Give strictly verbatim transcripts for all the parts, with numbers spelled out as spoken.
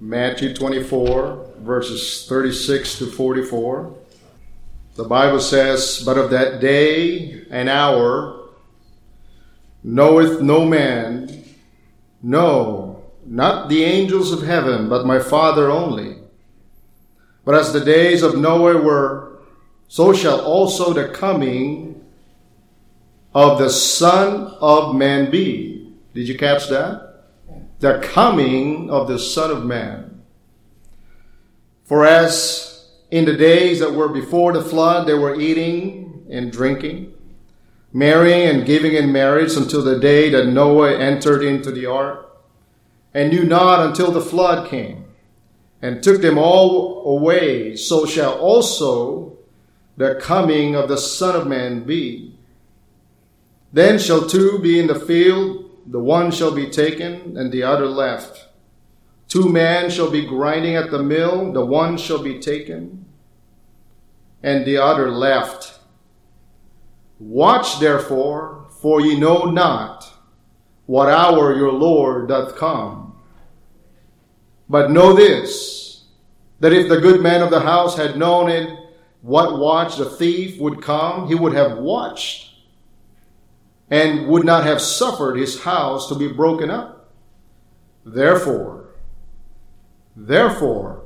Matthew twenty-four, verses thirty-six to forty-four. The Bible says, "But of that day and hour knoweth no man, no, not the angels of heaven, but my Father only. But as the days of Noah were, so shall also the coming of the Son of Man be." Did you catch that? The coming of the Son of Man. "For as in the days that were before the flood, they were eating and drinking, marrying and giving in marriage until the day that Noah entered into the ark, and knew not until the flood came, and took them all away, so shall also the coming of the Son of Man be. Then shall two be in the field, the one shall be taken, and the other left. Two men shall be grinding at the mill, the one shall be taken, and the other left. Watch therefore, for ye know not what hour your Lord doth come. But know this, that if the good man of the house had known it, what watch the thief would come, he would have watched, and would not have suffered his house to be broken up. Therefore, therefore,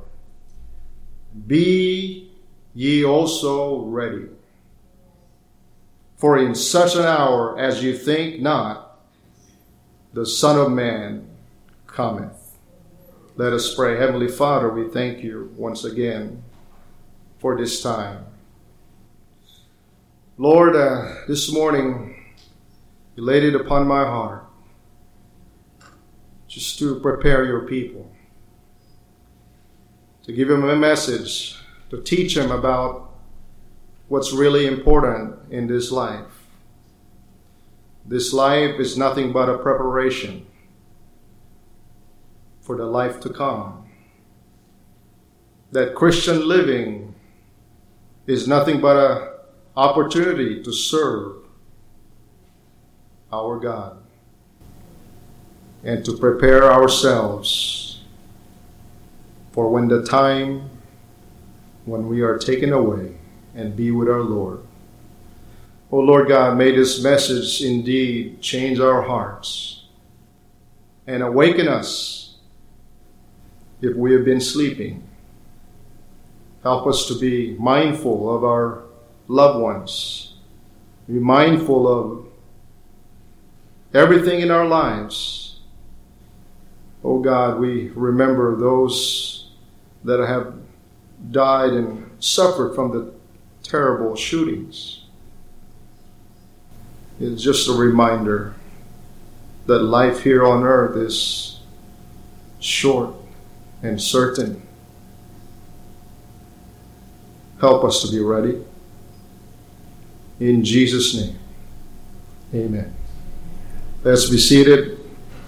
be ye also ready. For in such an hour as you think not, the Son of Man cometh." Let us pray. Heavenly Father, we thank you once again for this time. Lord, uh, this morning, you laid it upon my heart just to prepare your people, to give them a message, to teach them about what's really important in this life. This life is nothing but a preparation for the life to come. That Christian living is nothing but an opportunity to serve our God and to prepare ourselves for when the time when we are taken away and be with our Lord. Oh Lord God, may this message indeed change our hearts and awaken us if we have been sleeping. Help us to be mindful of our loved ones, be mindful of everything in our lives. Oh God, we remember those that have died and suffered from the terrible shootings. It's just a reminder that life here on earth is short and certain. Help us to be ready. In Jesus' name, amen. Let's be seated.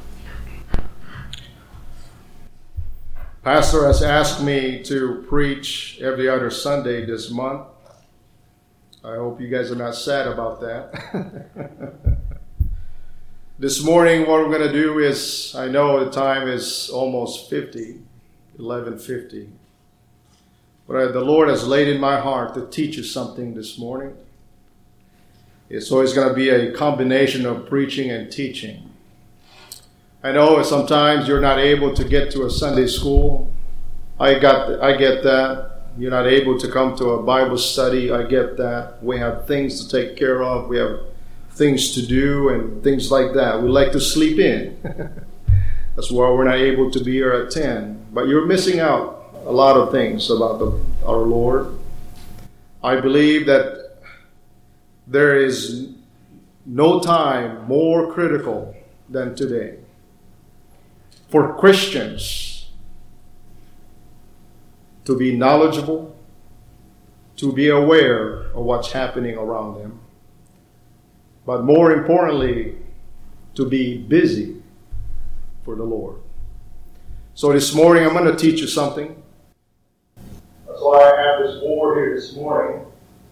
Pastor has asked me to preach every other Sunday this month. I hope you guys are not sad about that. This morning, what we're going to do is, I know the time is almost fifty, eleven fifty. But the Lord has laid in my heart to teach you something this morning. It's always going to be a combination of preaching and teaching. I know sometimes you're not able to get to a Sunday school. I got, I get that. You're not able to come to a Bible study. I get that. We have things to take care of. We have things to do and things like that. We like to sleep in. That's why we're not able to be here at ten. But you're missing out a lot of things about the, our Lord. I believe that there is no time more critical than today for Christians to be knowledgeable, to be aware of what's happening around them, but more importantly, to be busy for the Lord. So this morning, I'm going to teach you something. That's why I have this board here this morning.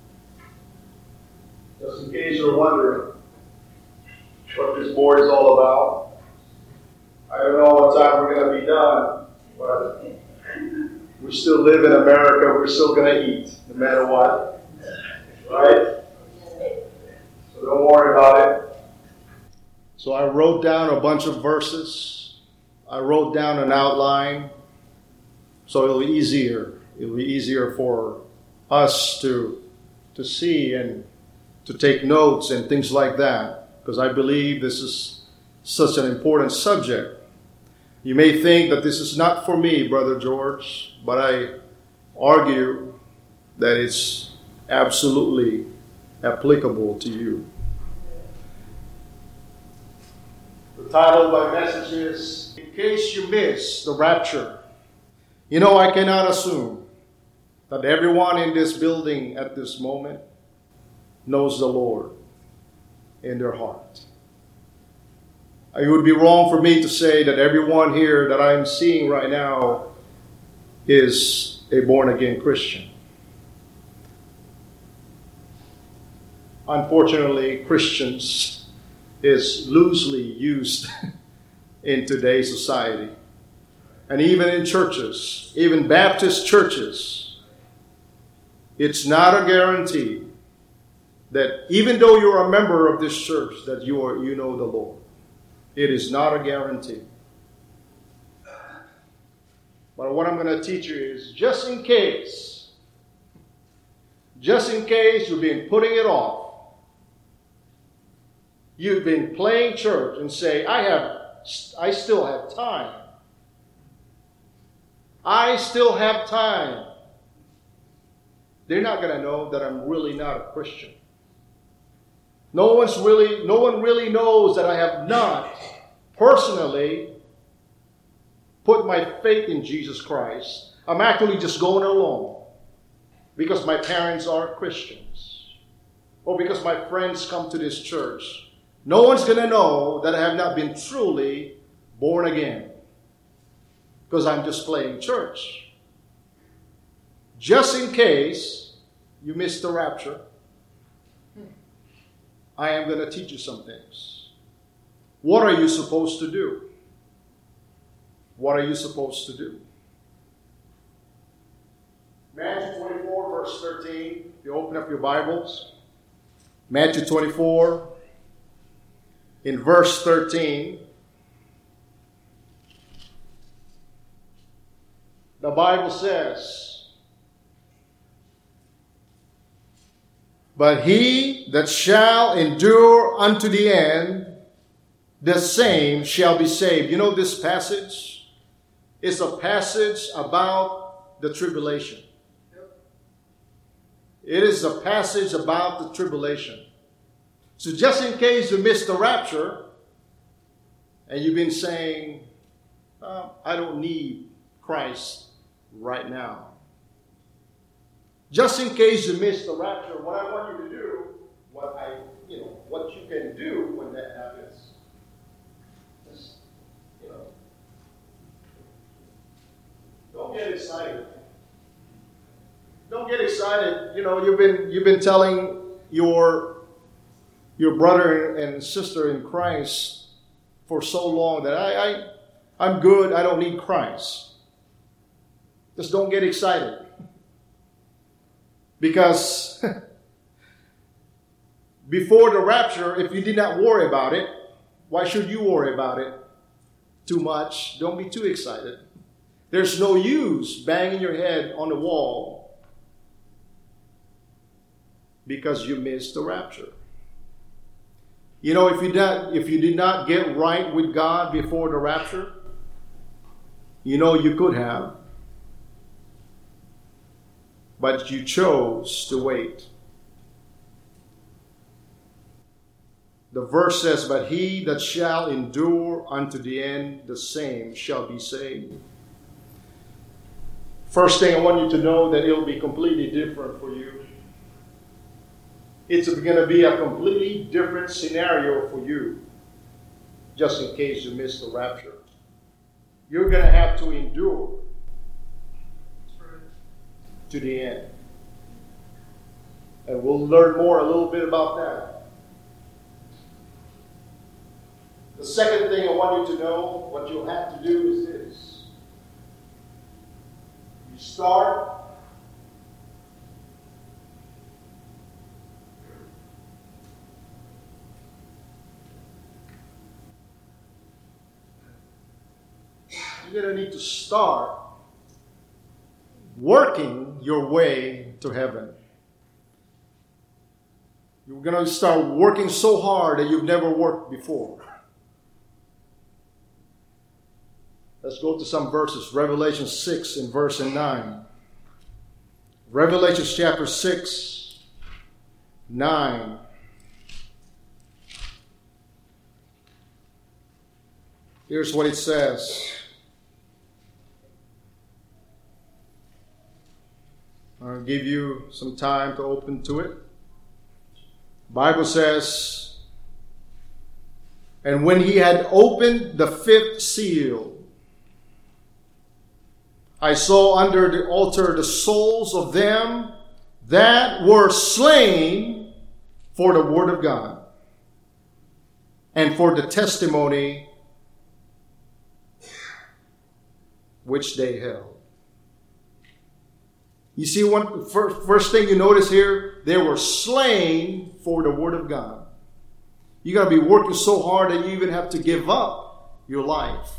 Just in case you're wondering what this board is all about. I don't know what time we're going to be done. But we still live in America. We're still going to eat, no matter what. Right? So don't worry about it. So I wrote down a bunch of verses. I wrote down an outline. So it'll be easier. It'll be easier for us to, to see and to take notes and things like that. Because I believe this is such an important subject. You may think that this is not for me, Brother George, but I argue that it's absolutely applicable to you. The title of my message is, In Case You Miss the Rapture. You know, I cannot assume that everyone in this building at this moment knows the Lord in their heart. It would be wrong for me to say that everyone here that I'm seeing right now is a born-again Christian. Unfortunately, Christians is loosely used in today's society. And even in churches, even Baptist churches, it's not a guarantee that even though you're a member of this church, that you are, you know the Lord. It is not a guarantee. But what I'm going to teach you is, just in case, just in case you've been putting it off, you've been playing church and say, I have, I still have time. I still have time. They're not going to know that I'm really not a Christian. No one's really, no one really knows that I have not personally put my faith in Jesus Christ. I'm actually just going along because my parents are Christians or because my friends come to this church. No one's going to know that I have not been truly born again because I'm just playing church. Just in case you missed the rapture, I am going to teach you some things. What are you supposed to do? What are you supposed to do? Matthew twenty-four, verse thirteen. If you open up your Bibles, Matthew twenty-four, in verse thirteen, the Bible says, but he that shall endure unto the end, the same shall be saved. You know, this passage is a passage about the tribulation. It is a passage about the tribulation. So just in case you missed the rapture, and you've been saying, oh, I don't need Christ right now. Just in case you missed the rapture, what I want you to do, what I, you know, what you can do when that happens, just, you know, don't get excited. Don't get excited. You know, you've been you've been telling your your brother and sister in Christ for so long that I, I I'm good. I don't need Christ. Just don't get excited. Because before the rapture, if you did not worry about it, why should you worry about it too much? Don't be too excited. There's no use banging your head on the wall because you missed the rapture. You know, if you did, if you did not get right with God before the rapture, you know you could have. But you chose to wait. The verse says, but he that shall endure unto the end, the same shall be saved. First thing I want you to know that it'll be completely different for you. It's going to be a completely different scenario for you, just in case you miss the rapture. You're going to have to endure to the end. And we'll learn more a little bit about that. The second thing I want you to know, what you'll have to do is this. You start. You're going to need to start working your way to heaven. You're going to start working so hard that you've never worked before. Let's go to some verses. Revelation six in verse nine. Revelation chapter six, nine. Here's what it says. I'll give you some time to open to it. The Bible says, and when he had opened the fifth seal, I saw under the altar the souls of them that were slain for the word of God and for the testimony which they held. You see, one first, first thing you notice here, they were slain for the word of God. You got to be working so hard that you even have to give up your life.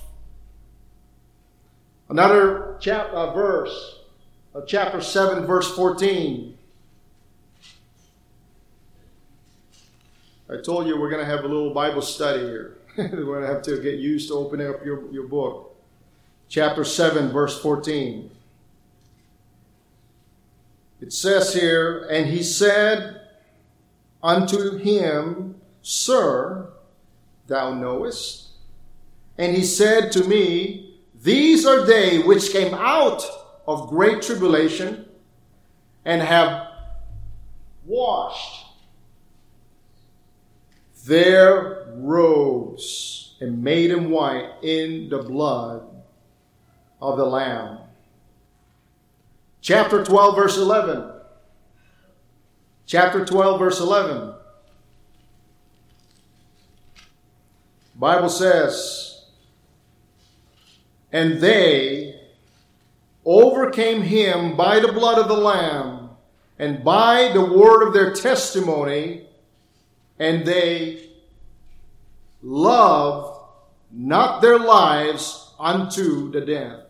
Another chap, uh, verse, uh, chapter seven, verse fourteen. I told you we're going to have a little Bible study here. We're going to have to get used to opening up your, your book. Chapter seven, verse fourteen. It says here, and he said unto him, Sir, thou knowest. And he said to me, These are they which came out of great tribulation and have washed their robes and made them white in the blood of the Lamb. Chapter twelve, verse eleven. Chapter twelve, verse eleven. The Bible says, and they overcame him by the blood of the Lamb and by the word of their testimony, and they loved not their lives unto the death.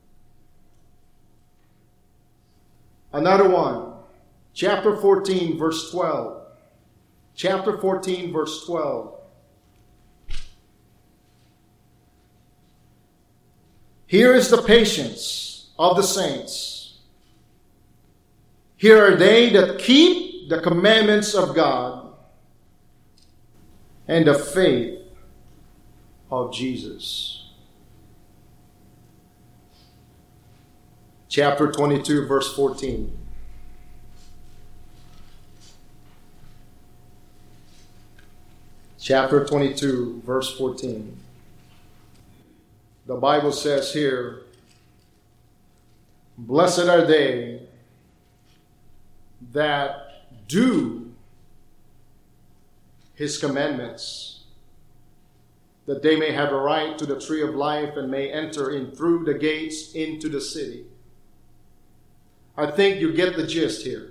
Another one, chapter fourteen, verse twelve. Chapter fourteen, verse twelve. Here is the patience of the saints. Here are they that keep the commandments of God and the faith of Jesus. Chapter twenty-two, verse fourteen. Chapter twenty-two, verse fourteen. The Bible says here, blessed are they that do his commandments, that they may have a right to the tree of life and may enter in through the gates into the city. I think you get the gist here.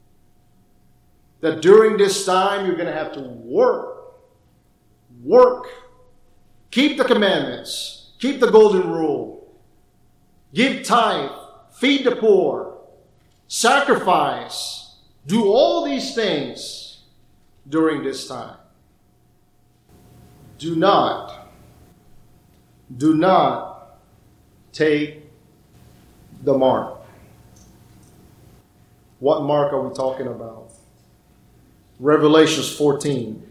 That during this time, you're going to have to work. Work. Keep the commandments. Keep the golden rule. Give tithe. Feed the poor. Sacrifice. Do all these things during this time. Do not, do not take the mark. What mark are we talking about? Revelations fourteen.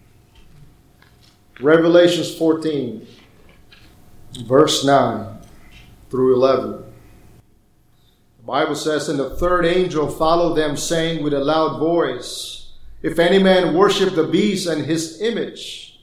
Revelations fourteen, verse nine through eleven. The Bible says, and the third angel followed them, saying with a loud voice, if any man worship the beast and his image,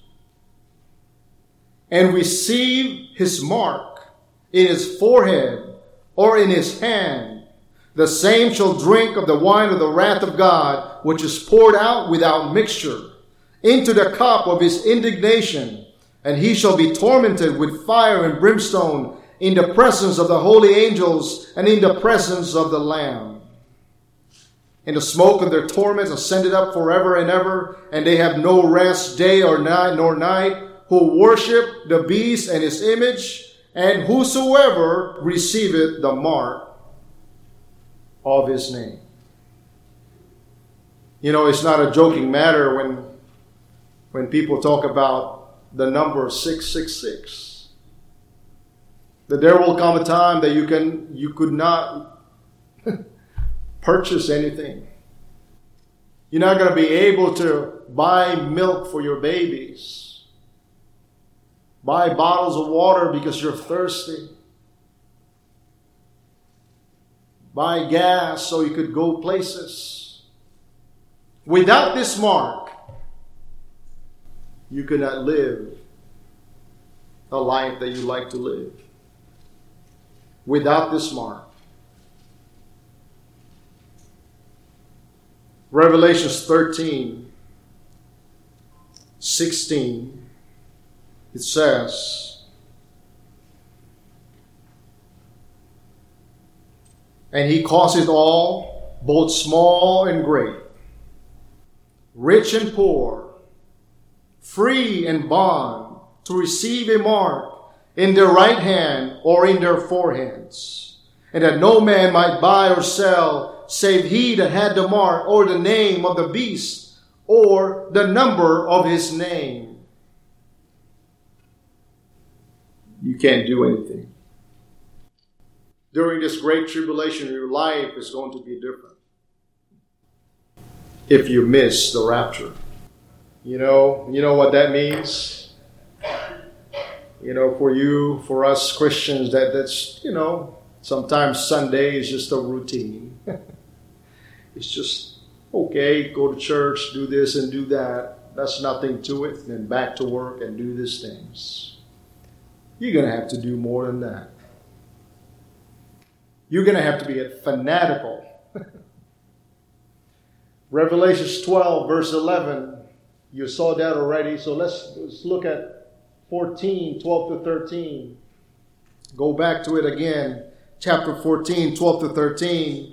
and receive his mark in his forehead or in his hand, the same shall drink of the wine of the wrath of God, which is poured out without mixture into the cup of his indignation, and he shall be tormented with fire and brimstone in the presence of the holy angels and in the presence of the Lamb. And the smoke of their torments ascended up forever and ever, and they have no rest day or night nor night, who worship the beast and his image, and whosoever receiveth the mark of his name. You know, it's not a joking matter when, when people talk about the number six six six. That there will come a time that you can you could not purchase anything. You're not going to be able to buy milk for your babies. Buy bottles of water because you're thirsty. Buy gas so you could go places. Without this mark, you could not live a life that you like to live. Without this mark. Revelation thirteen, sixteen, it says, and he causeth all, both small and great, rich and poor, free and bond, to receive a mark in their right hand or in their foreheads, and that no man might buy or sell save he that had the mark or the name of the beast or the number of his name. You can't do anything. During this great tribulation, your life is going to be different. If you miss the rapture. You know, you know what that means? You know, for you, for us Christians, that, that's, you know, sometimes Sunday is just a routine. It's just, okay, go to church, do this and do that. That's nothing to it. And then back to work and do these things. You're going to have to do more than that. You're going to have to be fanatical. Revelation twelve, verse eleven. You saw that already. So let's, let's look at fourteen, twelve to thirteen. Go back to it again. Chapter fourteen, twelve to thirteen.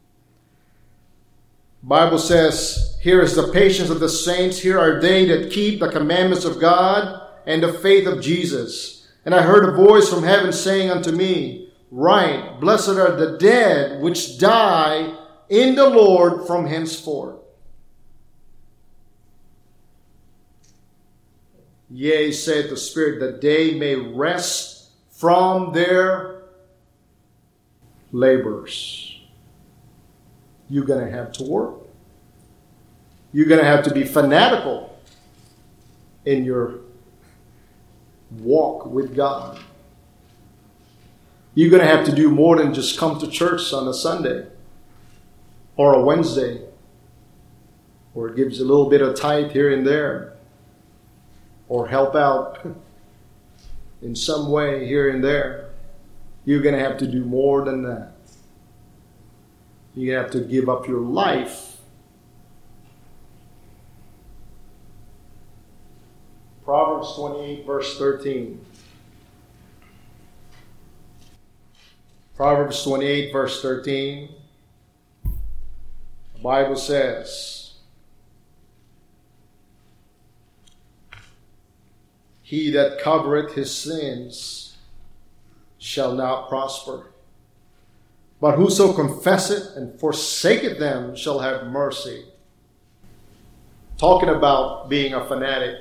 Bible says, here is the patience of the saints. Here are they that keep the commandments of God and the faith of Jesus. And I heard a voice from heaven saying unto me, write, blessed are the dead which die in the Lord from henceforth. Yea, saith the Spirit, that they may rest from their labors. You're going to have to work. You're going to have to be fanatical in your walk with God. You're going to have to do more than just come to church on a Sunday or a Wednesday, or it gives a little bit of tithe here and there, or help out in some way here and there. You're going to have to do more than that. You have to give up your life. Proverbs twenty-eight, verse thirteen. Proverbs twenty-eight, verse thirteen. The Bible says, he that covereth his sins shall not prosper. But whoso confesseth and forsaketh them shall have mercy. Talking about being a fanatic.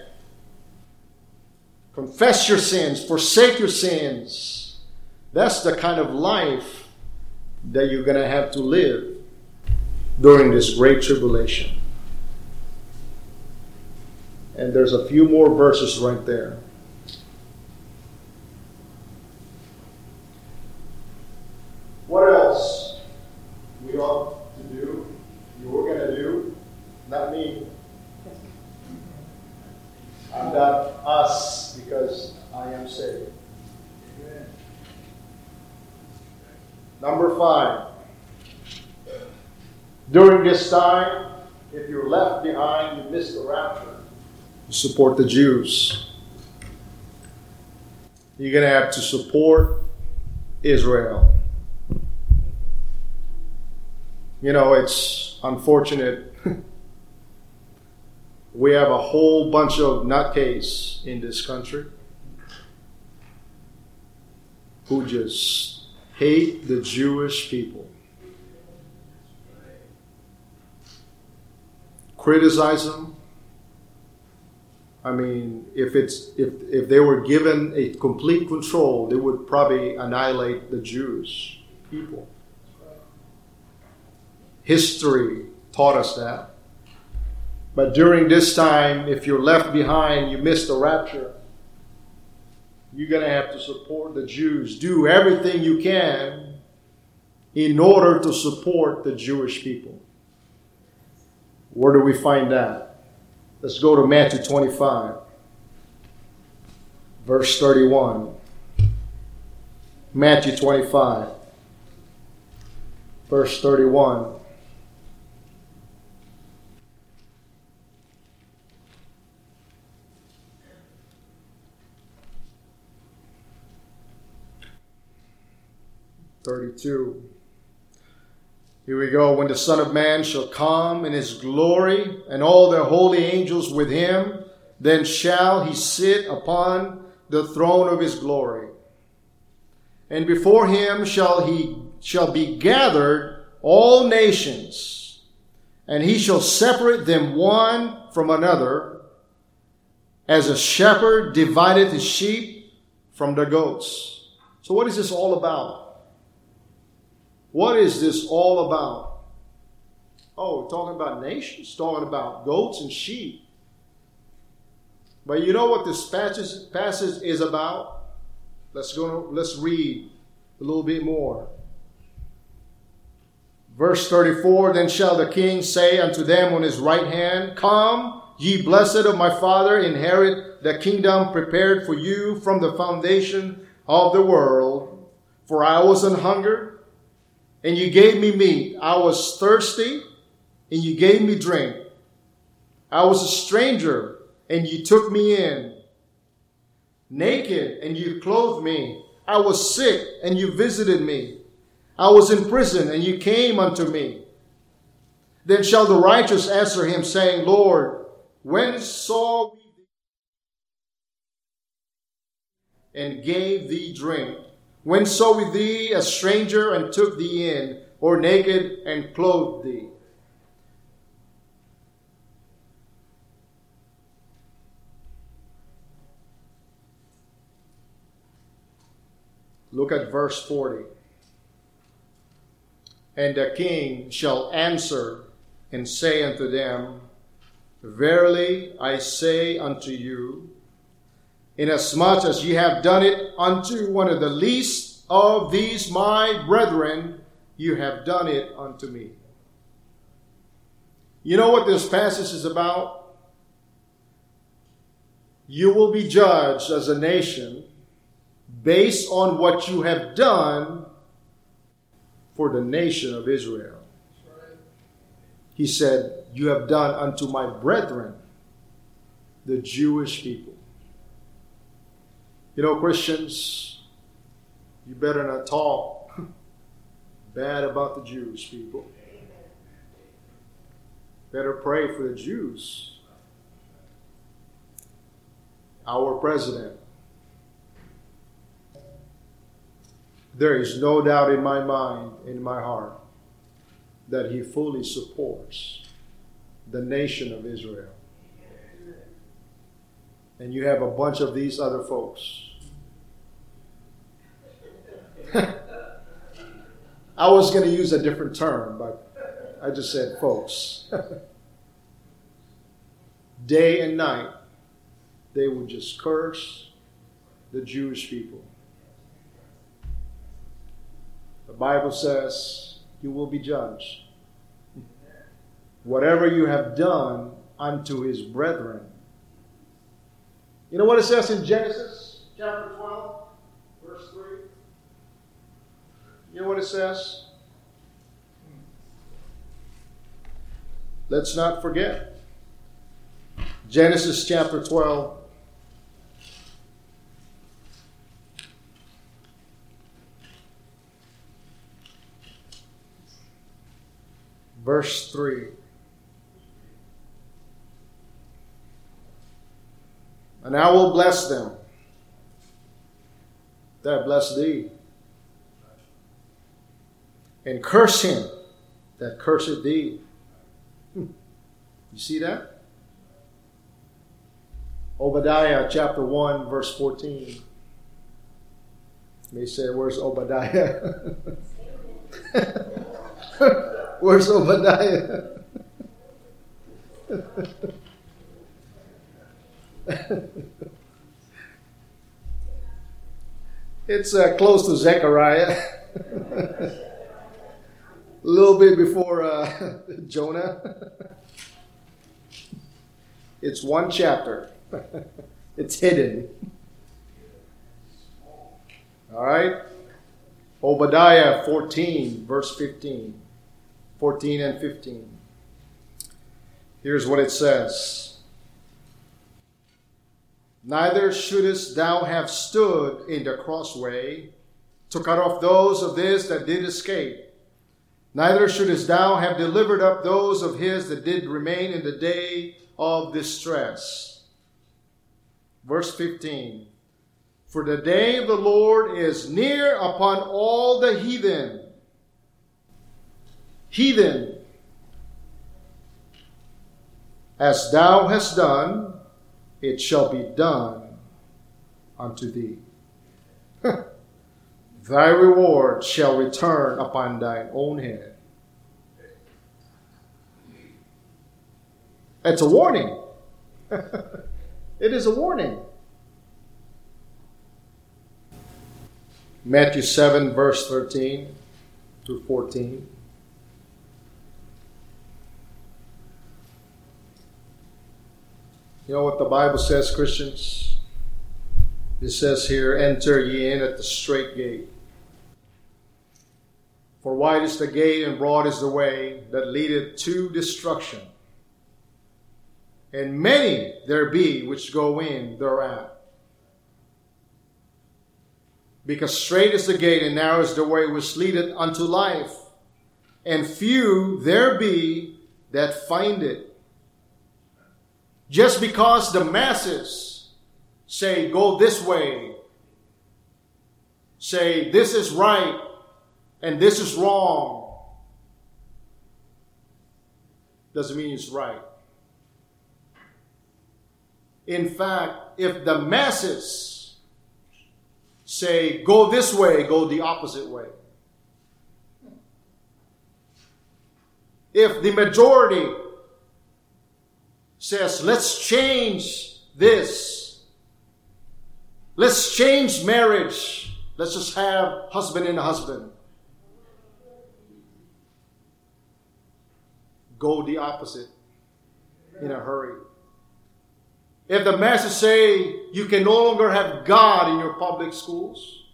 Confess your sins, forsake your sins. That's the kind of life that you're going to have to live during this great tribulation. And there's a few more verses right there. What else we ought to do, you were going to do, not me. I'm not us because I am saved. Amen. Number five. During this time, if you're left behind, you miss the rapture. You support the Jews. You're going to have to support Israel. You know, it's unfortunate. We have a whole bunch of nutcase in this country who just hate the Jewish people. Criticize them. I mean, if it's if if they were given a complete control, they would probably annihilate the Jewish people. History taught us that. But during this time, if you're left behind, you miss the rapture. You're going to have to support the Jews. Do everything you can in order to support the Jewish people. Where do we find that? Let's go to Matthew twenty-five, verse thirty-one. Matthew twenty-five, verse thirty-one. thirty-two. Here we go. When the Son of Man shall come in his glory, and all the holy angels with him, then shall he sit upon the throne of his glory. And before him shall he shall be gathered all nations, and he shall separate them one from another, as a shepherd divideth his sheep from the goats. So what is this all about? What is this all about? Oh, we're talking about nations, talking about goats and sheep. But you know what this passage, passage is about? Let's go. Let's read a little bit more. Verse thirty-four, then shall the king say unto them on his right hand, Come, ye blessed of my Father, inherit the kingdom prepared for you from the foundation of the world. For I was an hungered, and you gave me meat. I was thirsty, and you gave me drink. I was a stranger, and you took me in. Naked, and you clothed me. I was sick, and you visited me. I was in prison, and you came unto me. Then shall the righteous answer him, saying, Lord, when saw we thee and gave thee drink? When saw we thee a stranger and took thee in, or naked and clothed thee? Look at verse forty. And the king shall answer and say unto them, Verily I say unto you, inasmuch as ye have done it unto one of the least of these my brethren, you have done it unto me. You know what this passage is about? You will be judged as a nation based on what you have done for the nation of Israel. He said, you have done unto my brethren, the Jewish people. You know, Christians, you better not talk bad about the Jewish people. Better pray for the Jews. Our president. There is no doubt in my mind, in my heart, that he fully supports the nation of Israel. And you have a bunch of these other folks. I was going to use a different term, but I just said folks. Day and night, they would just curse the Jewish people. The Bible says you will be judged. Whatever you have done unto his brethren. You know what it says in Genesis chapter twelve, verse three? You know what it says? Let's not forget. Genesis chapter twelve. verse three. And I will bless them that bless thee, and curse him that curseth thee. Hmm. You see that? Obadiah chapter one, verse fourteen. You may say, where's Obadiah? Where's Obadiah? It's uh, close to Zechariah. A little bit before uh, Jonah. It's one chapter. It's hidden. All right. Obadiah fourteen, verse fifteen. fourteen and fifteen. Here's what it says. Neither shouldest thou have stood in the crossway to cut off those of this that did escape. Neither shouldest thou have delivered up those of his that did remain in the day of distress. Verse fifteen. For the day of the Lord is near upon all the heathen. Heathen. As thou hast done, it shall be done unto thee. Thy reward shall return upon thine own head. It's a warning. It is a warning. Matthew seven, verse thirteen through fourteen. You know what the Bible says, Christians? It says here, enter ye in at the strait gate. For wide is the gate and broad is the way that leadeth to destruction. And many there be which go in thereat. Because strait is the gate and narrow is the way which leadeth unto life. And few there be that find it. Just because the masses say, go this way, say this is right and this is wrong, doesn't mean it's right. In fact, if the masses say, go this way, go the opposite way. If the majority says, let's change this. Let's change marriage. Let's just have husband and husband. Go the opposite in a hurry. If the masses say you can no longer have God in your public schools,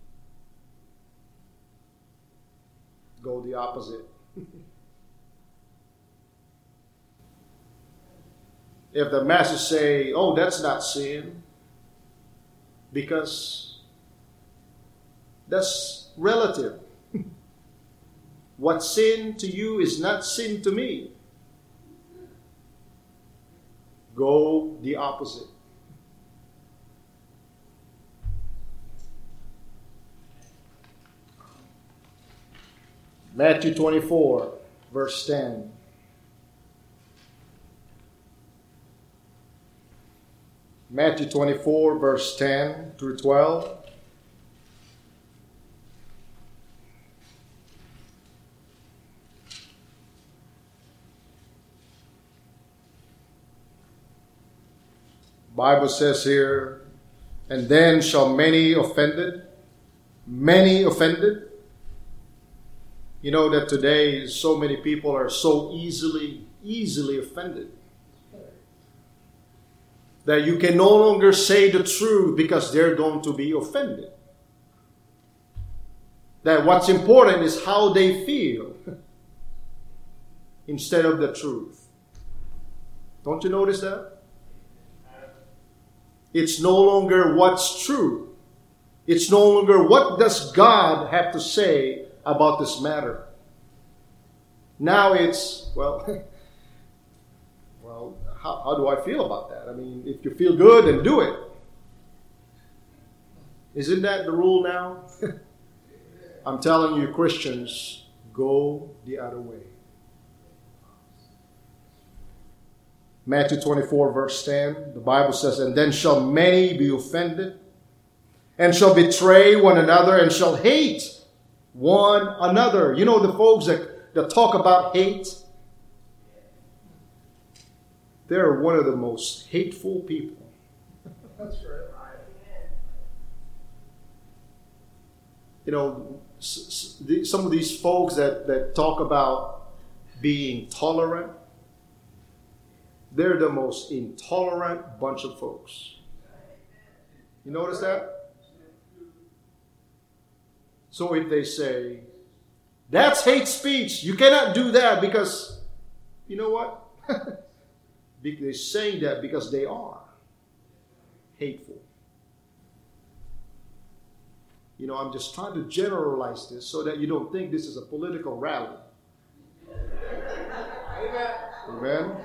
go the opposite. If the masses say, oh, that's not sin, because that's relative. What's sin to you is not sin to me. Go the opposite. Matthew twenty-four, verse ten. Matthew twenty-four, verse ten through twelve. Bible says here, and then shall many offended, many offended. You know that today so many people are so easily, easily offended. That you can no longer say the truth because they're going to be offended. That what's important is how they feel instead of the truth. Don't you notice that? It's no longer what's true. It's no longer what does God have to say about this matter. Now it's, well, well, how, how do I feel about that? I mean, if you feel good, then do it. Isn't that the rule now? I'm telling you, Christians, go the other way. Matthew twenty-four, verse ten, the Bible says, and then shall many be offended, and shall betray one another, and shall hate one another. You know the folks that, that talk about hate? They're one of the most hateful people. That's right. You know, some of these folks that, that talk about being tolerant, they're the most intolerant bunch of folks. You notice that? So if they say, that's hate speech, you cannot do that because, you know what? They're saying that because they are hateful. You know, I'm just trying to generalize this so that you don't think this is a political rally. Amen. Amen.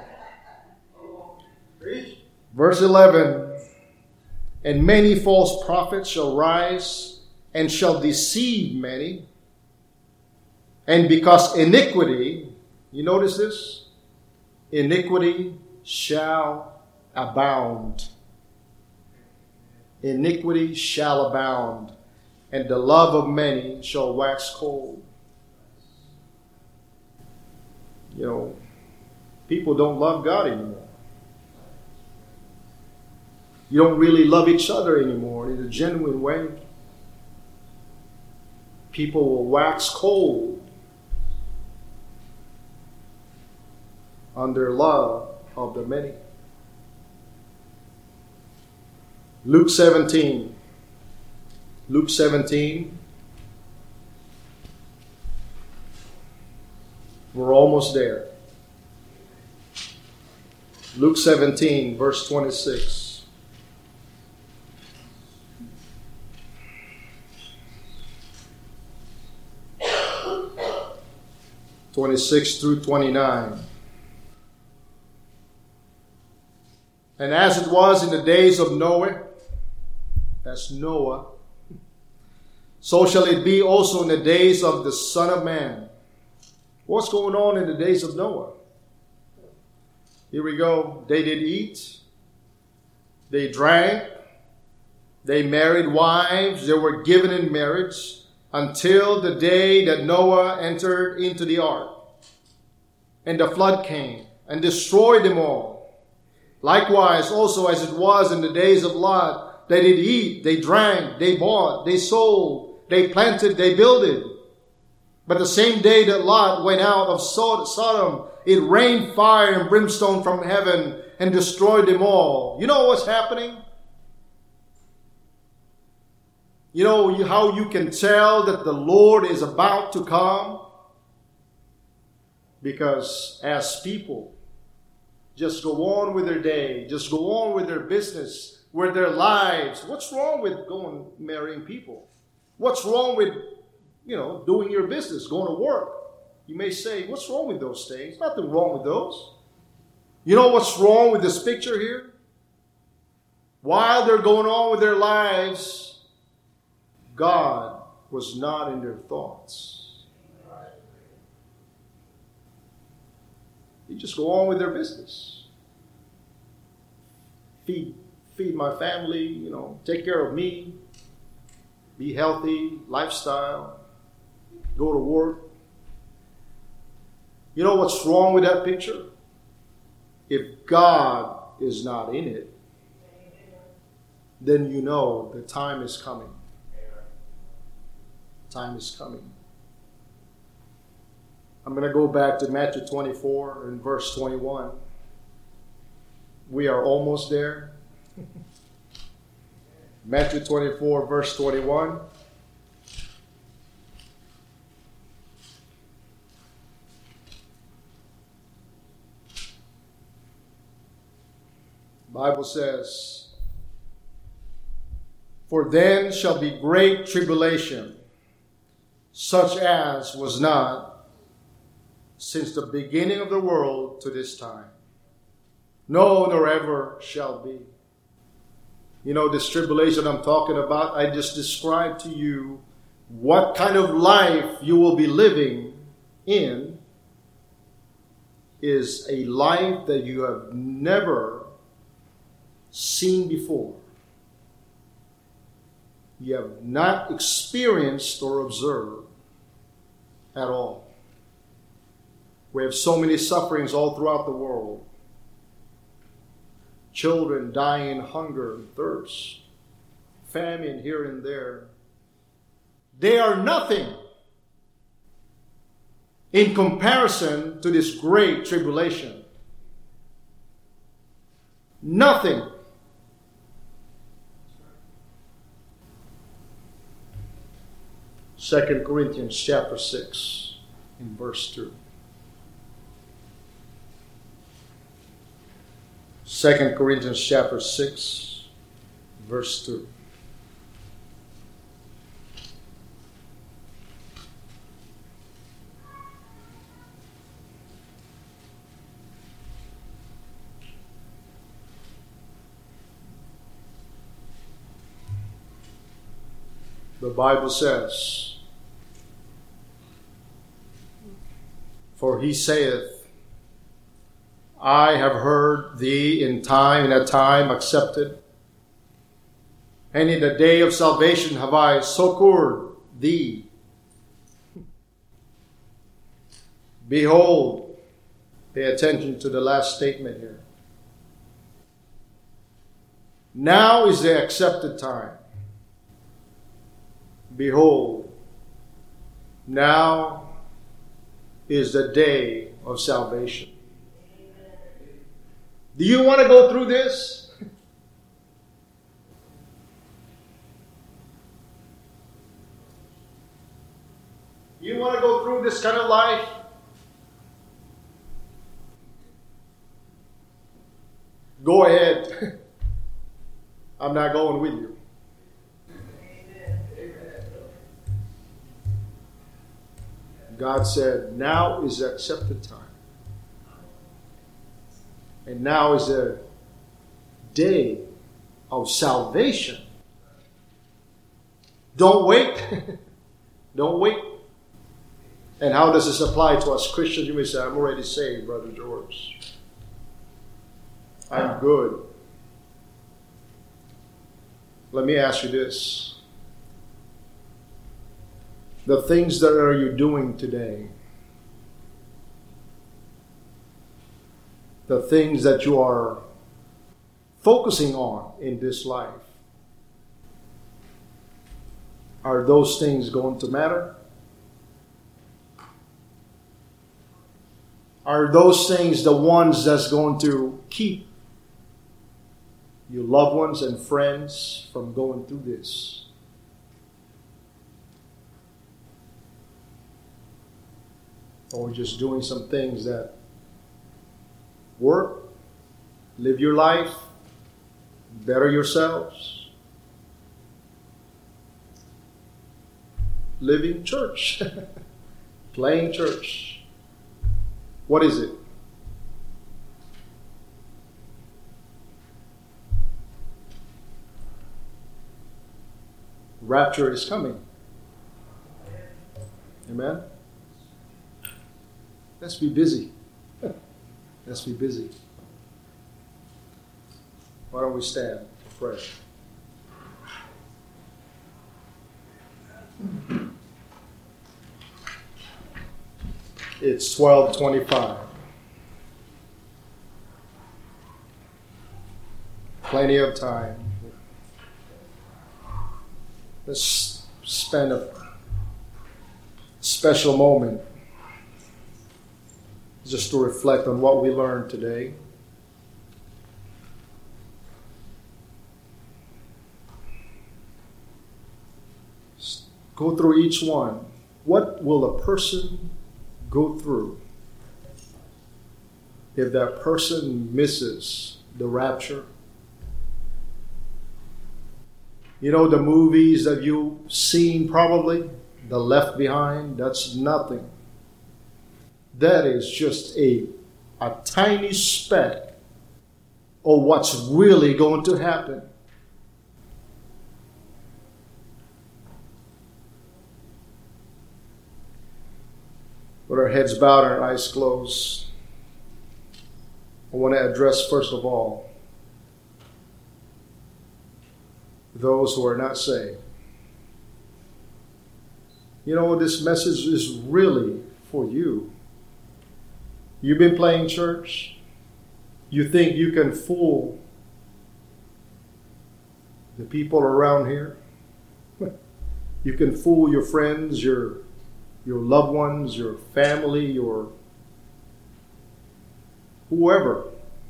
Verse eleven, and many false prophets shall rise and shall deceive many. And because iniquity, you notice this? Iniquity shall abound. Iniquity shall abound. And the love of many shall wax cold. You know, people don't love God anymore. You don't really love each other anymore in a genuine way. People will wax cold on their love of the many. Luke seventeen. Luke seventeen. We're almost there. Luke seventeen, verse twenty-six. twenty-six through twenty-nine. And as it was in the days of Noah, that's Noah, so shall it be also in the days of the Son of Man. What's going on in the days of Noah? Here we go. They did eat. They drank. They married wives. They were given in marriage until the day that Noah entered into the ark. And the flood came and destroyed them all. Likewise, also as it was in the days of Lot, they did eat, they drank, they bought, they sold, they planted, they builded. But the same day that Lot went out of Sodom, it rained fire and brimstone from heaven and destroyed them all. You know what's happening? You know how you can tell that the Lord is about to come? Because as people just go on with their day, just go on with their business, with their lives. What's wrong with going marrying people? What's wrong with, you know, doing your business, going to work? You may say, what's wrong with those things? Nothing wrong with those. You know what's wrong with this picture here? While they're going on with their lives, God was not in their thoughts. They just go on with their business. Feed, feed my family, you know, take care of me, be healthy, lifestyle, go to work. You know what's wrong with that picture? If God is not in it, then you know the time is coming. Time is coming. I'm going to go back to Matthew twenty-four and verse twenty-one. We are almost there. Matthew twenty-four, verse twenty-one. The Bible says, "For then shall be great tribulation, such as was not since the beginning of the world to this time. No, nor ever shall be. You know, this tribulation I'm talking about, I just described to you what kind of life you will be living in is a life that you have never seen before. You have not experienced or observed at all. We have so many sufferings all throughout the world. Children dying in hunger and thirst, famine here and there. They are nothing in comparison to this great tribulation. Nothing. Second Corinthians chapter six in verse two. Second Corinthians chapter six, verse two. The Bible says, "For he saith, I have heard thee in time and at time accepted, and in the day of salvation have I succored thee. Behold," pay attention to the last statement here. "Now is the accepted time. Behold, now is the day of salvation." Do you want to go through this? You want to go through this kind of life? Go ahead. I'm not going with you. God said, now is the accepted time. And now is the day of salvation. Don't wait. Don't wait. And how does this apply to us Christians? You may say, I'm already saved, Brother George. I'm good. Let me ask you this. The things that are you doing today, the things that you are focusing on in this life, are those things going to matter? Are those things the ones that's going to keep your loved ones and friends from going through this? Or just doing some things that work, live your life, better yourselves, living church, playing church. What is it? Rapture is coming. Amen? Let's be busy. Let's be busy. Why don't we stand to pray? It's twelve twenty-five. Plenty of time. Let's spend a special moment just to reflect on what we learned today. Go through each one. What will a person go through if that person misses the rapture? You know, the movies that you've seen probably, the Left Behind, that's nothing that is just a, a tiny speck of what's really going to happen. With our heads bowed and our eyes closed, I want to address first of all those who are not saved. You know, this message is really for you. You've been playing church. You think you can fool the people around here. You can fool your friends, your, your loved ones, your family, your whoever.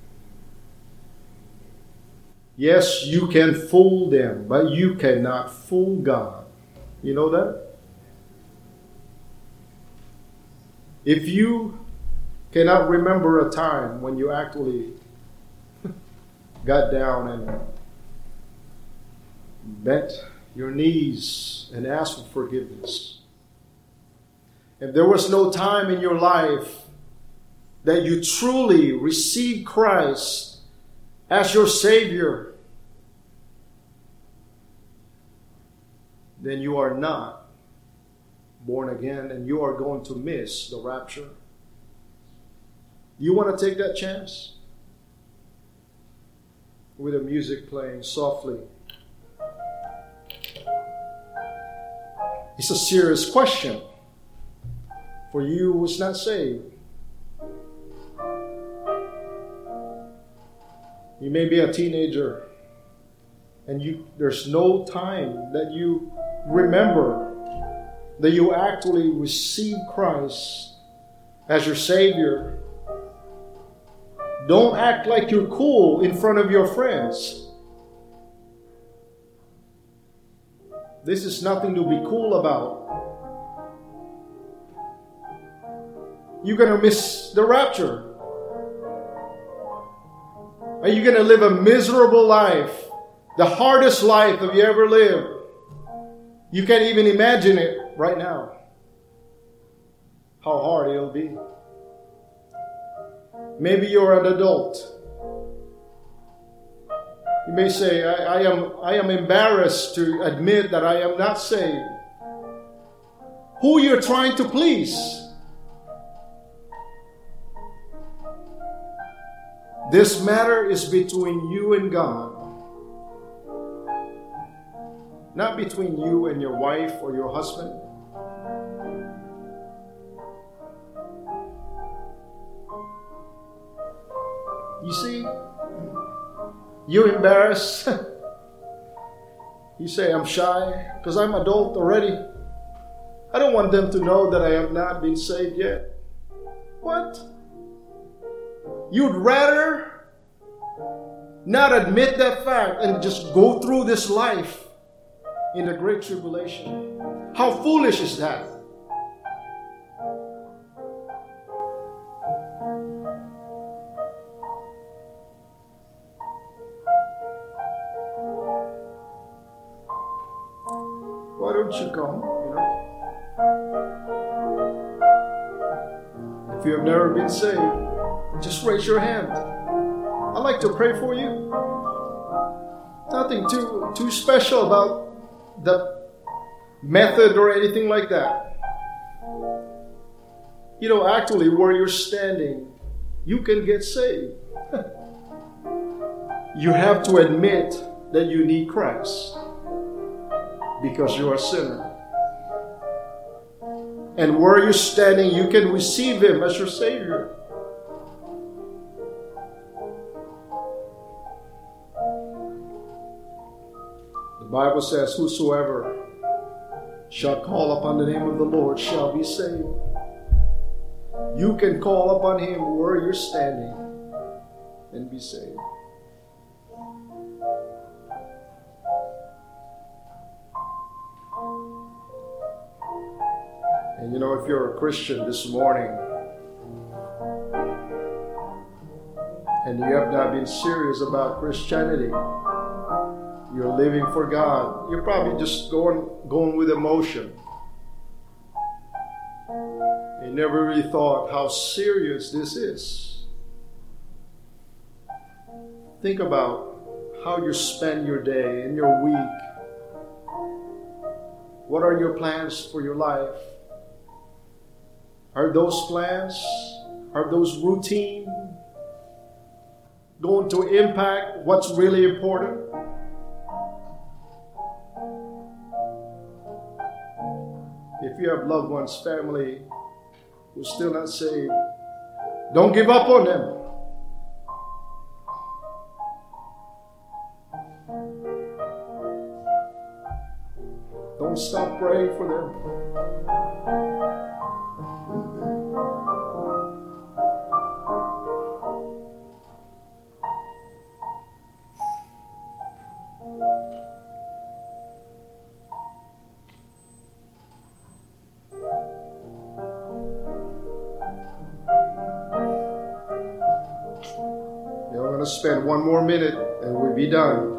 Yes, you can fool them, but you cannot fool God. You know that? If you cannot remember a time when you actually got down and bent your knees and asked for forgiveness, if there was no time in your life that you truly received Christ as your Savior, then you are not born again, and you are going to miss the rapture. You want to take that chance? With the music playing softly. It's a serious question for you who's not saved. You may be a teenager, and you there's no time that you remember that you actually receive Christ as your Savior. Don't act like you're cool in front of your friends. This is nothing to be cool about. You're going to miss the rapture. Are you going to live a miserable life? The hardest life that you ever lived. You can't even imagine it right now. How hard it'll be. Maybe you're an adult. You may say, I, I am I am embarrassed to admit that I am not saved. Who you're trying to please? This matter is between you and God. Not between you and your wife or your husband. You see, you're embarrassed. You say, I'm shy because I'm adult already. I don't want them to know that I have not been saved yet. What? You'd rather not admit that fact and just go through this life in the great tribulation. How foolish is that? Why don't you come? You know? If you have never been saved, just raise your hand. I'd like to pray for you. Nothing too too special about the method or anything like that. You know, actually, where you're standing, you can get saved. You have to admit that you need Christ because you are a sinner. And where you're standing, you can receive Him as your Savior. The Bible says, whosoever shall call upon the name of the Lord shall be saved. You can call upon Him where you're standing and be saved. And you know, if you're a Christian this morning and you have not been serious about Christianity, you're living for God, you're probably just going, going with emotion. He never really thought how serious this is. Think about how you spend your day and your week. What are your plans for your life? Are those plans, are those routine going to impact what's really important? If you have loved ones, family who are still not saved, don't give up on them. Don't stop praying for them. We're going to spend one more minute and we'll be done.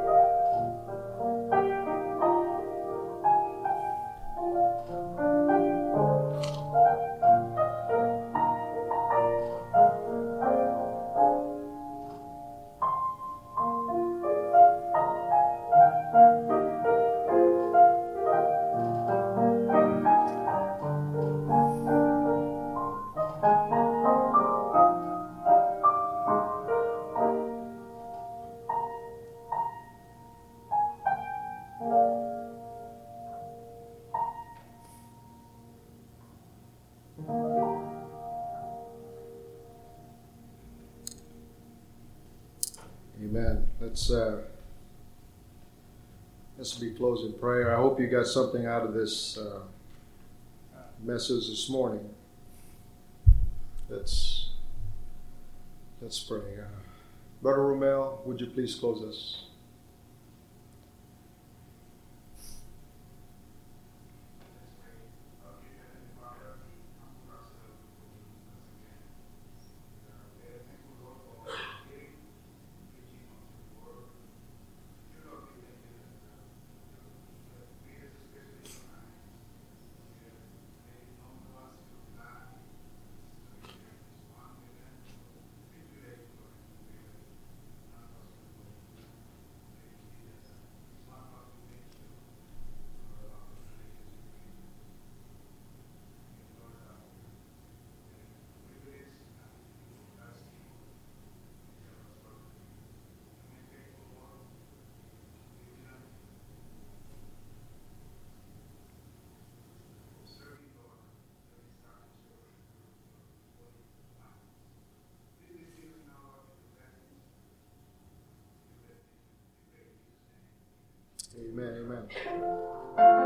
Amen. Let's uh, let's be closing prayer. I hope you got something out of this uh, message this morning. Let's let's pray. Uh, Brother Romel, would you please close us? Amen, amen.